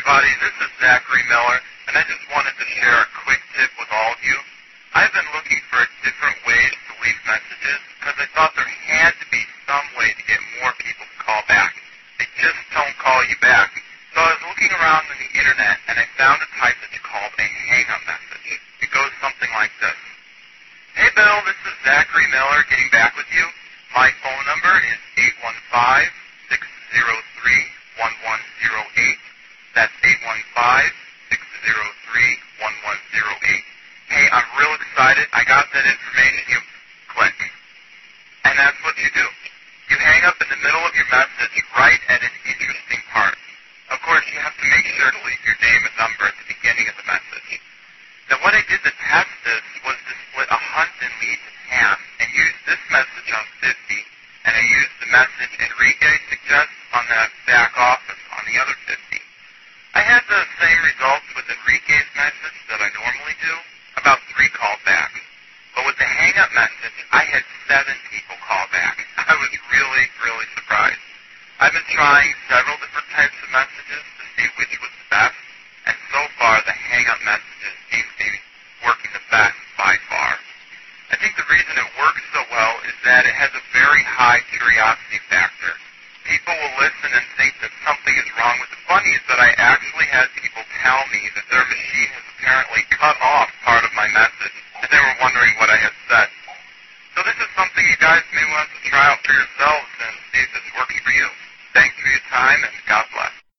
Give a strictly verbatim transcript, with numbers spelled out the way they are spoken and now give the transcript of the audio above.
everybody. This is Zachary Miller, and I just wanted to share a quick tip with all of you. I've been looking for different ways to leave messages because I thought there had to be some way to get more people to call back. They just don't call you back. So I was looking around on the internet, and I found a type that's called a hang-up message. It goes something like this. Hey, Bill, this is Zachary Miller getting back with you. My phone number is eight one five, six zero three, one one zero eight. That's eight one five, six zero three, one one zero eight. Hey, I'm real excited. I got that information. You click. And that's what you do. You hang up in the middle of your message right at an interesting part. Of course, you have to make sure to leave your name and number at the beginning of the message. Now, what I did to test this was to split a hunt and leads in half and use this message on fifty, and I used the message Enrique suggests on the back office on the other fifty. I had the same results with Enrique's message that I normally do, about three callbacks. But with the hang-up message, I had seven people call back. I was really, really surprised. I've been trying several different types of messages to see which was the best, and so far the hang-up messages seem to be working the best by far. I think the reason it works so well is that it has a very high curiosity factor. People will listen and think that something is wrong with the funny is that I actually had people tell me that their machine has apparently cut off part of my message